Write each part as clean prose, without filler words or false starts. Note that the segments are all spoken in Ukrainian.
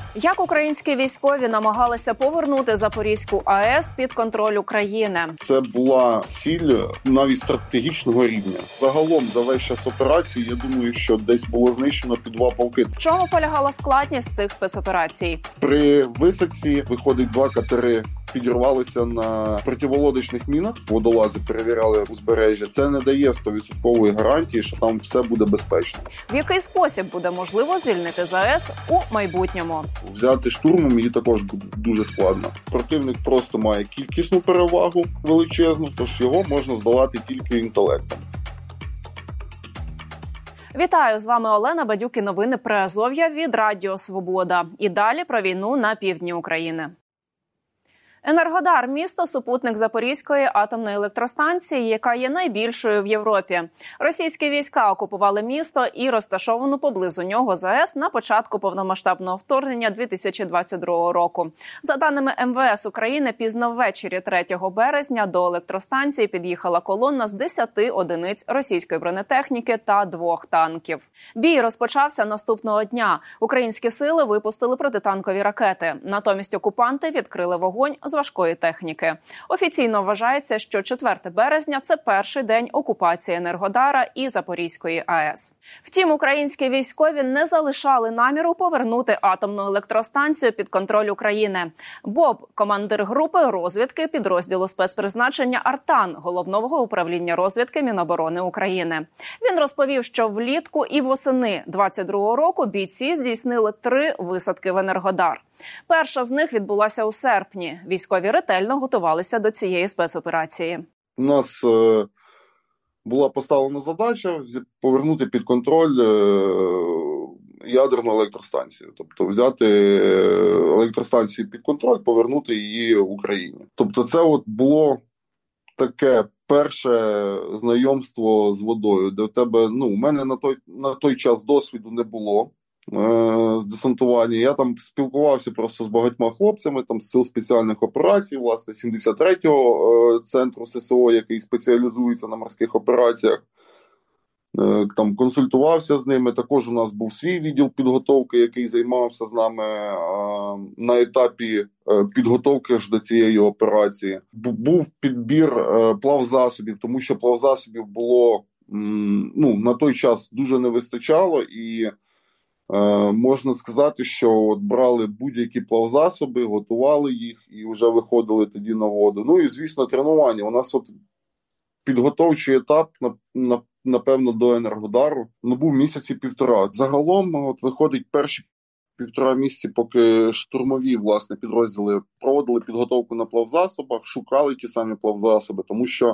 Як українські військові намагалися повернути Запорізьку АЕС під контроль України? Це була ціль навіть стратегічного рівня. Загалом за весь час операції, я думаю, що десь було знищено під 2 полки. В чому полягала складність цих спецоперацій? При висадці, виходить, 2 катери підірвалися на противолодочних мінах. Водолази перевіряли узбережжя. Це не дає 100% гарантії, що там все буде безпечно. В який спосіб буде можливо звільнити ЗАЕС у майбутньому? Взяти штурмом її також буде дуже складно. Противник просто має кількісну перевагу величезну, тож його можна здолати тільки інтелектом. Вітаю, з вами Олена Бадюк і новини Приазов'я від Радіо Свобода. І далі про війну на півдні України. Енергодар – місто супутник Запорізької атомної електростанції, яка є найбільшою в Європі. Російські війська окупували місто і розташовану поблизу нього ЗАЕС на початку повномасштабного вторгнення 2022 року. За даними МВС України, пізно ввечері 3 березня до електростанції під'їхала колона з 10 одиниць російської бронетехніки та 2 танків. Бій розпочався наступного дня. Українські сили випустили протитанкові ракети. Натомість окупанти відкрили вогонь з важкої техніки. Офіційно вважається, що 4 березня – це перший день окупації Енергодара і Запорізької АЕС. Втім, українські військові не залишали наміру повернути атомну електростанцію під контроль України. Боб – командир групи розвідки підрозділу спецпризначення «Артан» Головного управління розвідки Міноборони України. Він розповів, що влітку і восени 22-го року бійці здійснили 3 висадки в Енергодар. Перша з них відбулася у серпні. Військові ретельно готувалися до цієї спецоперації. У нас була поставлена задача повернути під контроль ядерну електростанцію. Тобто взяти електростанцію під контроль, повернути її Україні. Тобто це от було таке перше знайомство з водою, де в тебе, у мене на той час досвіду не було. З десантування. Я там спілкувався просто з багатьма хлопцями там, з сил спеціальних операцій, власне, 73-го центру ССО, який спеціалізується на морських операціях. Там консультувався з ними. Також у нас був свій відділ підготовки, який займався з нами на етапі підготовки ж до цієї операції. Був підбір плавзасобів, тому що плавзасобів було на той час дуже не вистачало, і можна сказати, що от брали будь-які плавзасоби, готували їх і вже виходили тоді на воду. Ну і, звісно, тренування. У нас от підготовчий етап, напевно, до Енергодару, був місяці 1,5. Загалом, от виходить, перші 1,5 місяці, поки штурмові, власне, підрозділи проводили підготовку на плавзасобах, шукали ті самі плавзасоби, тому що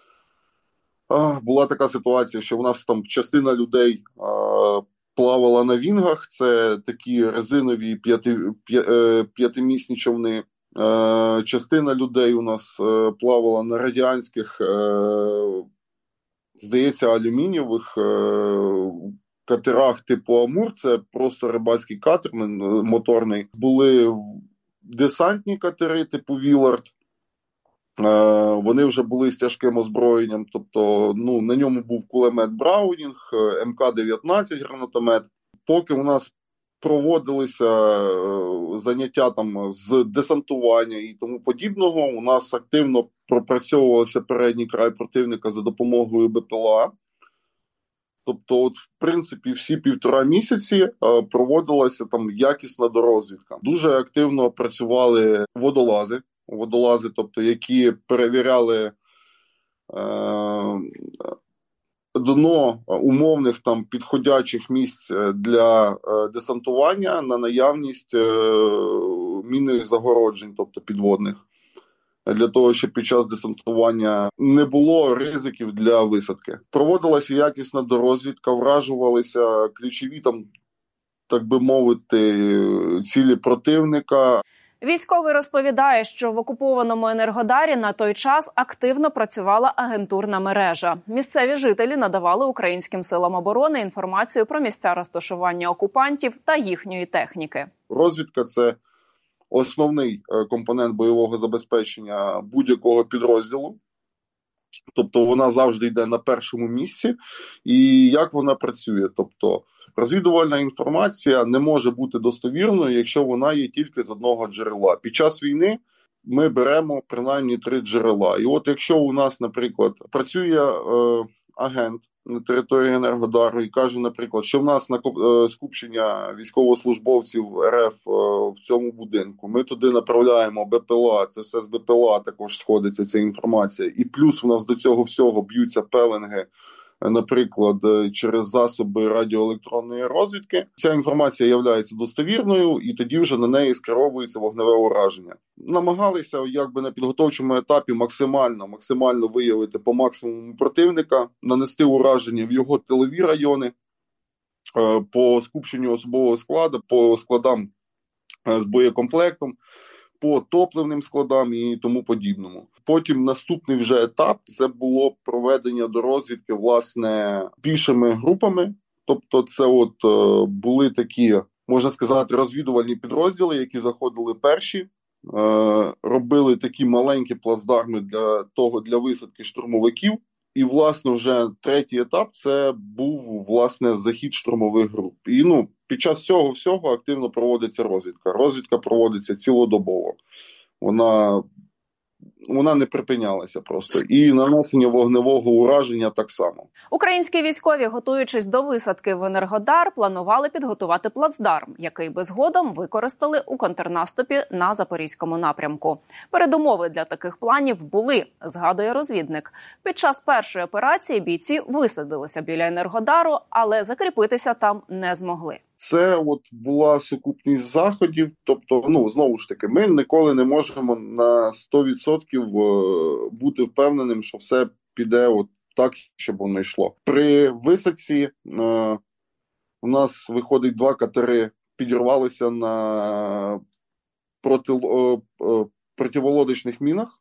була така ситуація, що у нас там частина людей плавала на вінгах, це такі резинові 5-місні човни. Частина людей у нас плавала на радянських, здається, алюмінієвих катерах типу Амур, це просто рибальський катер моторний. Були десантні катери типу Вілард. Вони вже були з тяжким озброєнням, тобто на ньому був кулемет Браунінг, МК-19 гранатомет. Поки у нас проводилися заняття там з десантування і тому подібного, у нас активно пропрацьовувався передній край противника за допомогою БПЛА. Тобто, от, в принципі, всі 1,5 місяці проводилася там якісна дорозвідка. Дуже активно працювали водолази, тобто, які перевіряли дно умовних там підходячих місць для десантування на наявність мінних загороджень, тобто підводних, для того, щоб під час десантування не було ризиків для висадки. Проводилася якісна дорозвідка, вражувалися ключові там, так би мовити, цілі противника. Військовий розповідає, що в окупованому Енергодарі на той час активно працювала агентурна мережа. Місцеві жителі надавали українським силам оборони інформацію про місця розташування окупантів та їхньої техніки. Розвідка – це основний компонент бойового забезпечення будь-якого підрозділу. Тобто вона завжди йде на першому місці. І як вона працює? Тобто розвідувальна інформація не може бути достовірною, якщо вона є тільки з одного джерела. Під час війни ми беремо принаймні 3 джерела. І от якщо у нас, наприклад, працює агент на території Енергодару і каже, наприклад, що в нас скупчення військовослужбовців РФ в цьому будинку, ми туди направляємо БПЛА, це все з БПЛА також сходиться ця інформація, і плюс у нас до цього всього б'ються пеленги, наприклад, через засоби радіоелектронної розвідки. Ця інформація є достовірною, і тоді вже на неї скеровується вогневе ураження. Намагалися якби на підготовчому етапі максимально виявити по максимуму противника, нанести ураження в його тилові райони, по скупченню особового складу, по складам з боєкомплектом, по топливним складам і тому подібному. Потім наступний вже етап – це було проведення до розвідки, власне, пішими групами. Тобто це були такі, можна сказати, розвідувальні підрозділи, які заходили перші, робили такі маленькі плацдарми для висадки штурмовиків. І, власне, вже третій етап – це був, власне, захід штурмових груп. І, під час цього всього активно проводиться розвідка. Розвідка проводиться цілодобово. Вона не припинялася просто. І нанесення вогневого ураження так само. Українські військові, готуючись до висадки в Енергодар, планували підготувати плацдарм, який би згодом використали у контрнаступі на Запорізькому напрямку. Передумови для таких планів були, згадує розвідник. Під час першої операції бійці висадилися біля Енергодару, але закріпитися там не змогли. Це була сукупність заходів, тобто, знову ж таки, ми ніколи не можемо на 100% бути впевненим, що все піде так, щоб воно йшло. При висадці у нас, виходить, 2 катери підірвалися на противолодочних мінах,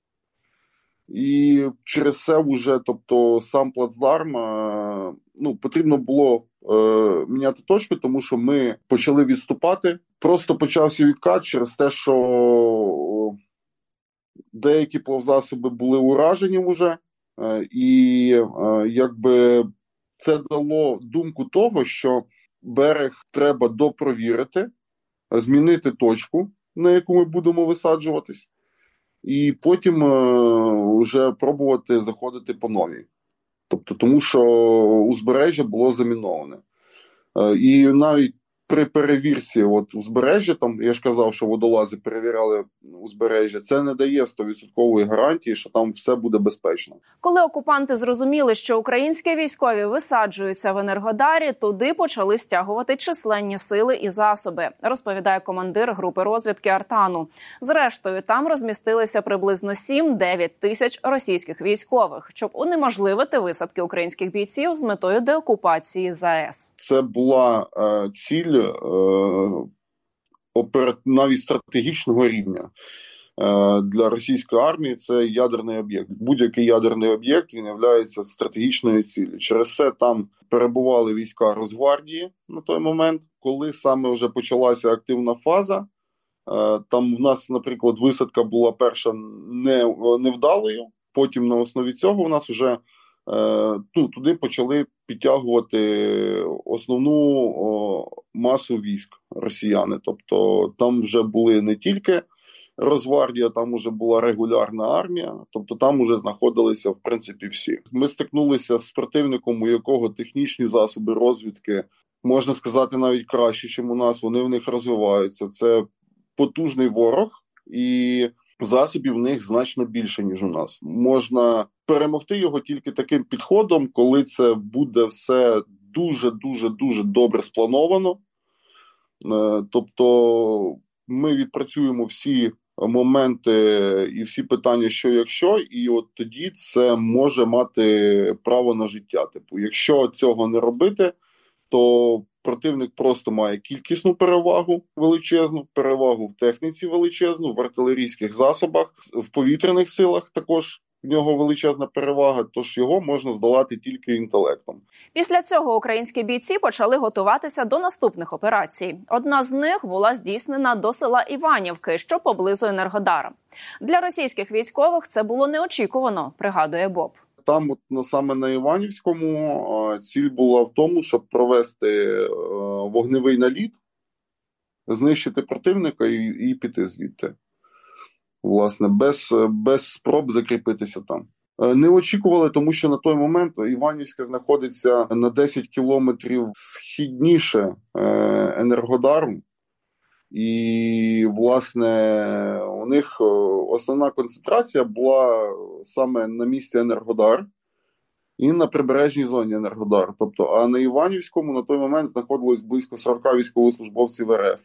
і через це вже, тобто, сам плацдарм, потрібно було міняти точку, тому що ми почали відступати. Просто почався відкат через те, що деякі плавзасоби були уражені вже, і якби це дало думку того, що берег треба допровірити, змінити точку, на яку ми будемо висаджуватись, і потім вже пробувати заходити по новій. Тобто, тому що узбережжя було заміноване. І навіть при перевірці узбережжя, там я ж казав, що водолази перевіряли узбережжя, це не дає 100% гарантії, що там все буде безпечно. Коли окупанти зрозуміли, що українські військові висаджуються в Енергодарі, туди почали стягувати численні сили і засоби, розповідає командир групи розвідки Артану. Зрештою, там розмістилися приблизно 7-9 тисяч російських військових, щоб унеможливити висадки українських бійців з метою деокупації ЗАЕС. Це була ціль навіть стратегічного рівня для російської армії. Це ядерний об'єкт. Будь-який ядерний об'єкт, він є стратегічною ціллю. Через це там перебували війська Росгвардії на той момент, коли саме вже почалася активна фаза. Там в нас, наприклад, висадка була перша невдалою, потім на основі цього у нас вже туди почали підтягувати основну масу військ росіяни. Тобто там вже були не тільки Росгвардія, там вже була регулярна армія, тобто там вже знаходилися, в принципі, всі. Ми стикнулися з противником, у якого технічні засоби розвідки, можна сказати, навіть краще, ніж у нас, вони в них розвиваються. Це потужний ворог, і засобів в них значно більше, ніж у нас. Можна перемогти його тільки таким підходом, коли це буде все дуже добре сплановано. Тобто ми відпрацюємо всі моменти і всі питання, що якщо, і тоді це може мати право на життя. Якщо цього не робити, то противник просто має кількісну перевагу величезну, перевагу в техніці величезну, в артилерійських засобах, в повітряних силах також в нього величезна перевага, тож його можна здолати тільки інтелектом. Після цього українські бійці почали готуватися до наступних операцій. Одна з них була здійснена до села Іванівки, що поблизу Енергодара. Для російських військових це було неочікувано, пригадує Боб. Там, от саме на Іванівському, ціль була в тому, щоб провести вогневий наліт, знищити противника і піти звідти. Власне, без спроб закріпитися там. Не очікували, тому що на той момент Іванівське знаходиться на 10 кілометрів східніше Енергодару. І, власне, у них основна концентрація була саме на місці Енергодар і на прибережній зоні Енергодар. Тобто, а на Іванівському на той момент знаходилось близько 40 військовослужбовців РФ.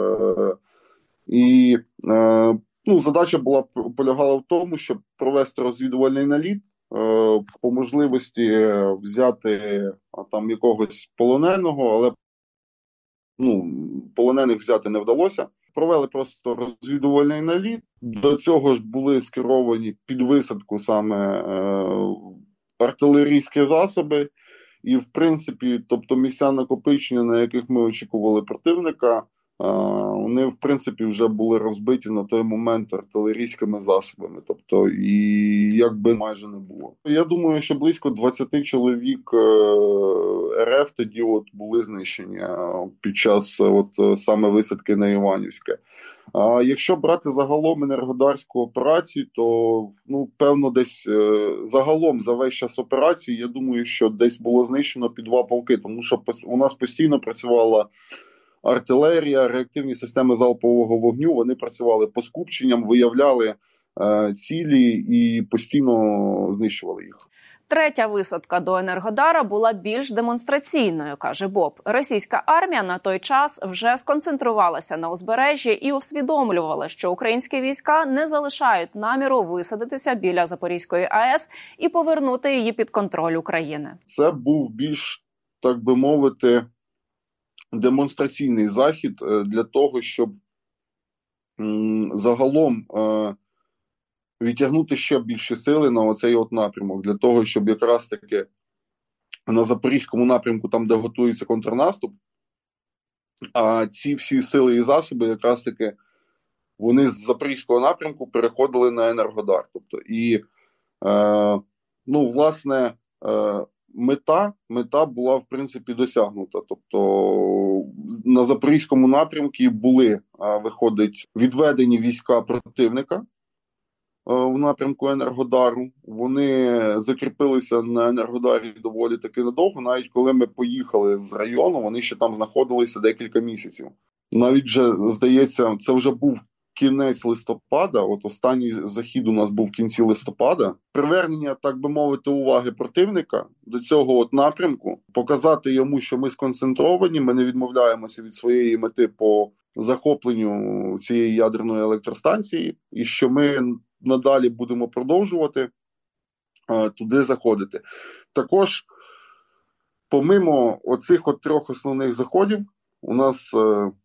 І задача полягала в тому, щоб провести розвідувальний наліт, по можливості взяти там якогось полоненого, але полонених взяти не вдалося. Провели просто розвідувальний наліт. До цього ж були скеровані під висадку саме артилерійські засоби. І, в принципі, тобто місця накопичення, на яких ми очікували противника, вони, в принципі, вже були розбиті на той момент артилерійськими засобами. Тобто, і якби майже не було. Я думаю, що близько 20 чоловік РФ тоді були знищені під час саме висадки на Іванівське. А якщо брати загалом енергодарську операцію, то, певно, десь загалом за весь час операції, я думаю, що десь було знищено під 2 полки, тому що у нас постійно працювала артилерія, реактивні системи залпового вогню, вони працювали по скупченням, виявляли цілі і постійно знищували їх. Третя висадка до Енергодара була більш демонстраційною, каже Боб. Російська армія на той час вже сконцентрувалася на узбережжі і усвідомлювала, що українські війська не залишають наміру висадитися біля Запорізької АЕС і повернути її під контроль України. Це був більш, так би мовити, демонстраційний захід для того, щоб загалом відтягнути ще більше сили на оцей напрямок, для того, щоб якраз таки на Запорізькому напрямку, там, де готується контрнаступ, а ці всі сили і засоби якраз таки вони з Запорізького напрямку переходили на Енергодар. Тобто, і, власне, мета була, в принципі, досягнута. Тобто, на Запорізькому напрямку були, виходить, відведені війська противника в напрямку Енергодару. Вони закріпилися на Енергодарі доволі таки надовго. Навіть коли ми поїхали з району, вони ще там знаходилися декілька місяців. Навіть вже, здається, це вже був кінець листопада, останній захід у нас був в кінці листопада. Привернення, так би мовити, уваги противника до цього напрямку, показати йому, що ми сконцентровані, ми не відмовляємося від своєї мети по захопленню цієї ядерної електростанції, і що ми надалі будемо продовжувати туди заходити. Також, помимо оцих 3 основних заходів, у нас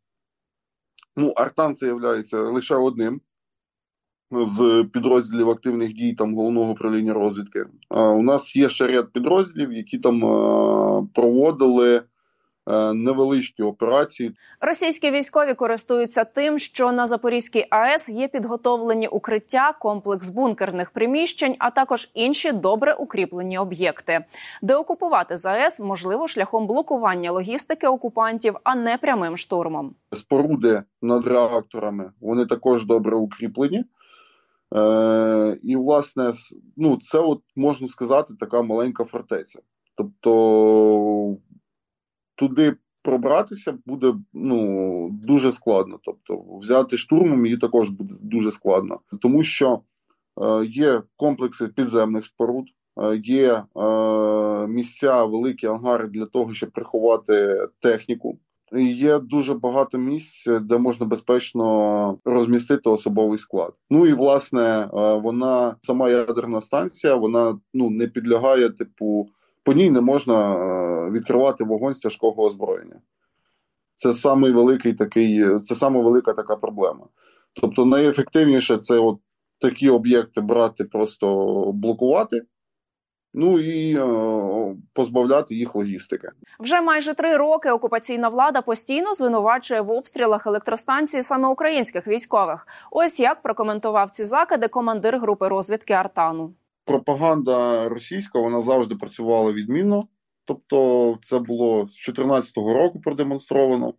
Артан це є лише одним з підрозділів активних дій Головного управління розвідки. У нас є ще ряд підрозділів, які там проводили невеличкі операції. Російські військові користуються тим, що на Запорізькій АЕС є підготовлені укриття, комплекс бункерних приміщень, а також інші добре укріплені об'єкти. Деокупувати ЗАЕС можливо шляхом блокування логістики окупантів, а не прямим штурмом. Споруди над реакторами, вони також добре укріплені. І, власне, це, можна сказати, така маленька фортеця. Тобто, туди пробратися буде дуже складно. Тобто, взяти штурмом її також буде дуже складно. Тому що є комплекси підземних споруд, є місця, великі ангари для того, щоб приховати техніку. І є дуже багато місць, де можна безпечно розмістити особовий склад. І, власне, сама ядерна станція, вона не підлягає, по ній не можна відкривати вогонь з тяжкого озброєння. Це сама велика така проблема. Тобто найефективніше це такі об'єкти брати, просто блокувати, ну і позбавляти їх логістики. Вже майже 3 роки окупаційна влада постійно звинувачує в обстрілах електростанцій саме українських військових. Ось як прокоментував ці закиди командир групи розвідки Артану. Пропаганда російська, вона завжди працювала відмінно. Тобто це було з 2014 року продемонстровано.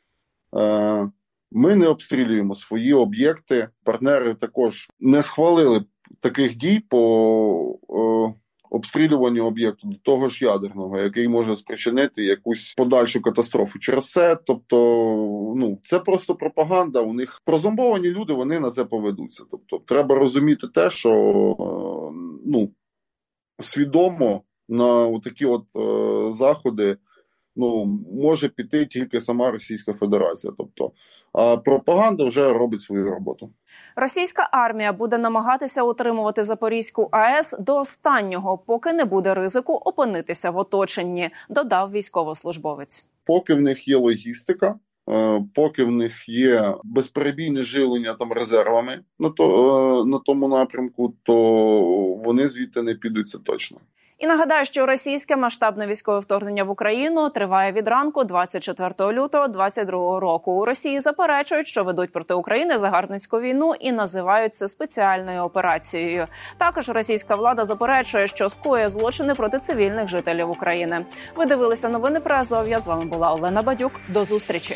Ми не обстрілюємо свої об'єкти. Партнери також не схвалили таких дій по обстрілюванню об'єкту, до того ж ядерного, який може спричинити якусь подальшу катастрофу через це. Тобто, це просто пропаганда. У них прозомбовані люди, вони на це поведуться. Тобто, треба розуміти те, що свідомо на такі заходи може піти тільки сама Російська Федерація. Тобто, а пропаганда вже робить свою роботу. Російська армія буде намагатися утримувати Запорізьку АЕС до останнього, поки не буде ризику опинитися в оточенні, додав військовослужбовець. Поки в них є логістика, поки в них є безперебійне живлення резервами на тому напрямку, то вони звідти не підуть, це точно. І нагадаю, що російське масштабне військове вторгнення в Україну триває від ранку 24 лютого 2022 року. У Росії заперечують, що ведуть проти України загарбницьку війну і називають це спеціальною операцією. Також російська влада заперечує, що скоює злочини проти цивільних жителів України. Ви дивилися новини про Азов'я. З вами була Олена Бадюк. До зустрічі.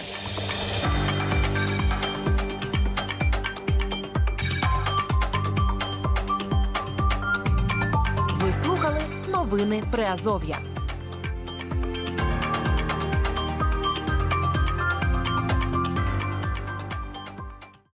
Ви слухали новини Приазов'я.